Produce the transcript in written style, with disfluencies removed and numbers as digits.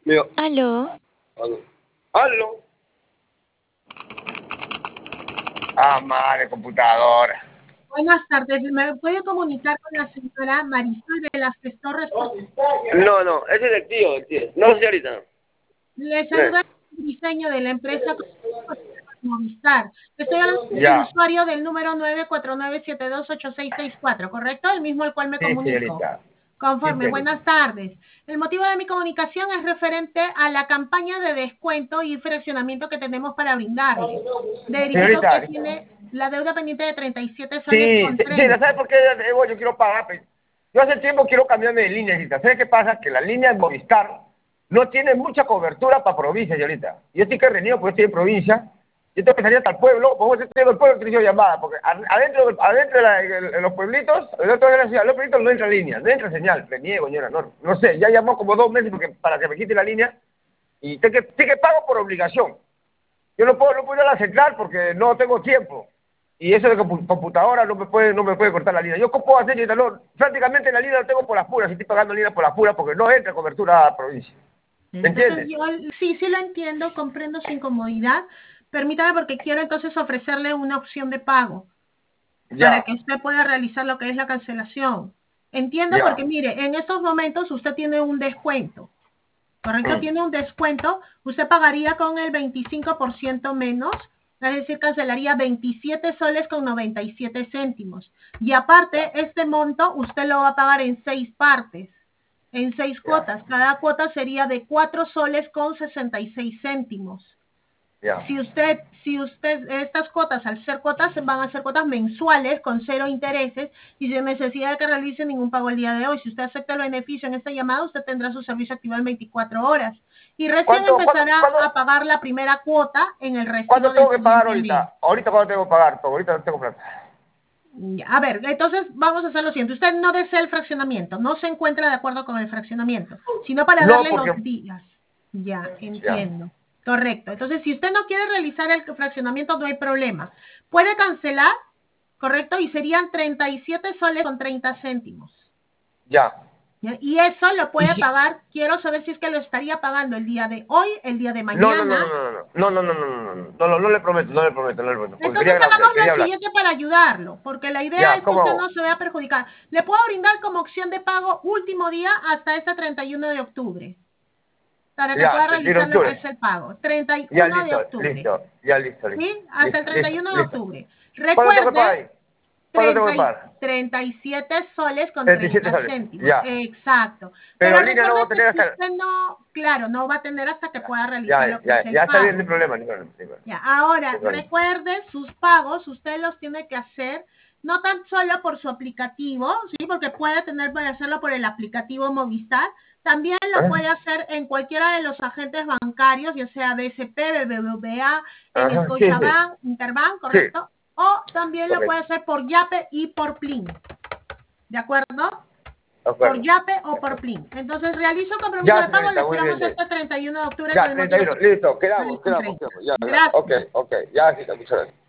Digo, Aló, aló. ¿Aló? Ah, madre, computadora. Buenas tardes, ¿me puede comunicar con la señora Marisol Velázquez Torres? No, no, ese es el tío, el tío. No, señorita. Le Eh, saluda el diseño de la empresa Movistar. Estoy hablando del Ya. usuario del número 949728664, ¿correcto? El mismo al cual me Sí, comunico. señorita. Sí, Conforme, señorita. buenas tardes. El motivo de mi comunicación es referente a la campaña de descuento y fraccionamiento que tenemos para brindarle. Verificó Señorita, que tiene la deuda pendiente de 37 soles sí, con sí, ¿sabes 30. por qué yo quiero pagar? Pues, yo hace tiempo quiero cambiarme de línea, señorita. ¿Sabes qué pasa? Que la línea de Movistar no tiene mucha cobertura para provincia, señorita. Yo estoy que reniego porque estoy en provincia. Yo tengo que salir hasta el pueblo, como estoy en el pueblo, utilizo llamada, porque adentro de los pueblitos, dentro de la ciudad, los pueblitos no entra línea, no entra señal, reniego, señora, no sé, ya llamó como 2 meses para que me quite la línea, y sé que pago por obligación. Yo no puedo ir a la central porque no tengo tiempo. Y eso de computadora no me puede cortar la línea. Yo ¿cómo puedo hacer? No, prácticamente la línea la tengo por las puras, y estoy pagando línea por las puras porque no entra cobertura a provincia. ¿Me Entonces, entiendes? yo sí lo entiendo, comprendo su incomodidad. Permítame porque quiero entonces ofrecerle una opción de pago para Ya, que usted pueda realizar lo que es la cancelación. Entiendo ya. porque, mire, en estos momentos usted tiene un descuento, ¿correcto? Mm. Tiene un descuento, usted pagaría con el 25% menos, es decir, cancelaría 27 soles con 97 céntimos. Y aparte, Ya, este monto usted lo va a pagar en 6 partes, en 6 ya, cuotas. Cada cuota sería de 4 soles con 66 céntimos. ya. Si usted, estas cuotas, al ser cuotas, van a ser cuotas mensuales con 0 intereses y sin necesidad de que realice ningún pago el día de hoy. Si usted acepta el beneficio en esta llamada, usted tendrá su servicio activado en 24 horas y recién ¿Cuánto, cuánto, empezará cuánto, a pagar la primera cuota en el recibo cuánto del tengo que pagar siguiente mes. ahorita? Ahorita cuánto tengo que pagar, porque ahorita no tengo plata. A ver, entonces vamos a hacer lo siguiente. Usted no desea el fraccionamiento, no se encuentra de acuerdo con el fraccionamiento, sino para No, darle porque... los días. Ya, Ya, entiendo. Correcto. Entonces, si usted no quiere realizar el fraccionamiento, no hay problema. Puede cancelar, correcto, y serían 37 soles con 30 céntimos. ya. ¿Ya? Y eso lo Y puede si... pagar, quiero saber si es que lo estaría pagando el día de hoy, el día de No, no, no, mañana. no, no, no, no, no, no, no, no, no, no le prometo, no le prometo, no le prometo, porque Entonces quería hablar, hagamos quería lo hablar. siguiente para ayudarlo, porque la idea Ya, es que ¿cómo usted no hago? se vea perjudicado. Le puedo brindar como opción de pago último día hasta este 31 de octubre, para que Ya, pueda 31 de realizar lo que octubre. es el pago. Ya, 31 de listo, octubre, listo, ya, listo, listo, ¿sí? Hasta el listo, listo, 31 de listo. octubre. ¿Cuánto tengo que pagar Recuerde, ahí? ¿Cuánto tengo que pagar? 37 soles con 37 30 soles, céntimos. ya. Exacto. Pero Pero en línea no recuerde voy a que tener si hasta... usted no, claro, no va a tener hasta que pueda realizar Ya, lo que es ya, el ya está bien, no pago. hay problema, no hay problema, no hay problema. Ya, ahora, No hay problema. recuerde, sus pagos usted los tiene que hacer no tan solo por su aplicativo, ¿sí? Porque puede hacerlo por el aplicativo Movistar, también lo ¿Ah? puede hacer en cualquiera de los agentes bancarios, ya sea BCP, BBVA, en Ajá, sí, sí, Scotiabank, Interbank, sí, ¿correcto? O también lo puede correcto, hacer por Yape y por Plin, ¿de acuerdo? de Por acuerdo, Yape de o por acuerdo. Plin. Entonces, realizo el compromiso Ya, de pago, le señorita, muy bien, esperamos ya. este 31 de octubre con Ya, el motivo 31, listo, de quedamos, las quedamos, entregas. quedamos, ya, ya, ok, Gracias. ok, ya, sí, muchas gracias.